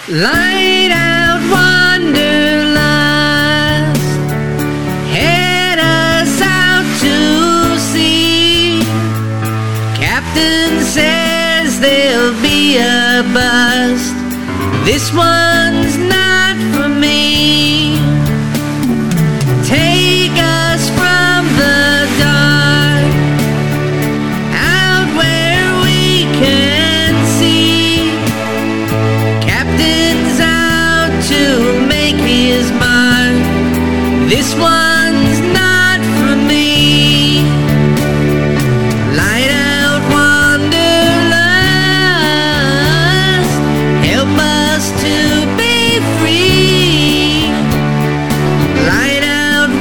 Light out wanderlust, head us out to sea. Captain says there'll be a bust. This one's not for me. Take us from the dark, out where we can see. Captain's out to make his mark. This one's not for me. Light out wanderlust, help us to be free. Light out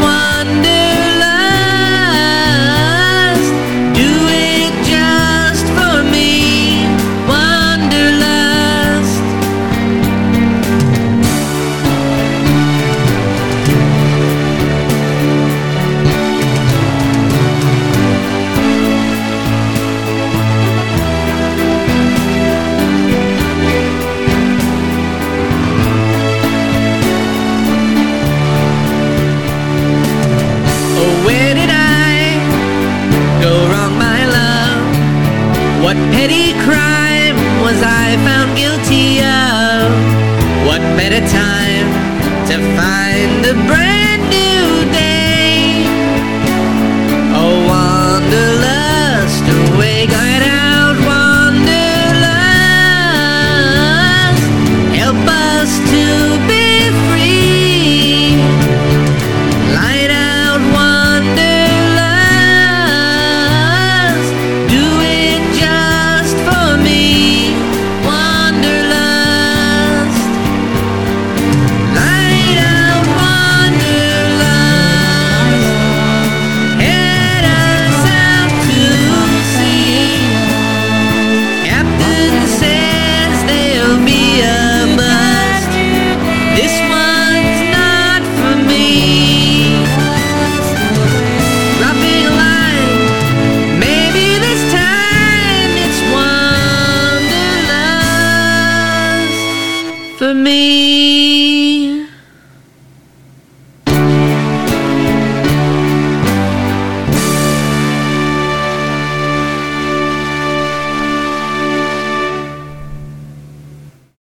wanderlust, do it just for me. Wanderlust. Oh, where did I go wrong, my love? What petty crime was I found guilty of? What better time to find a brand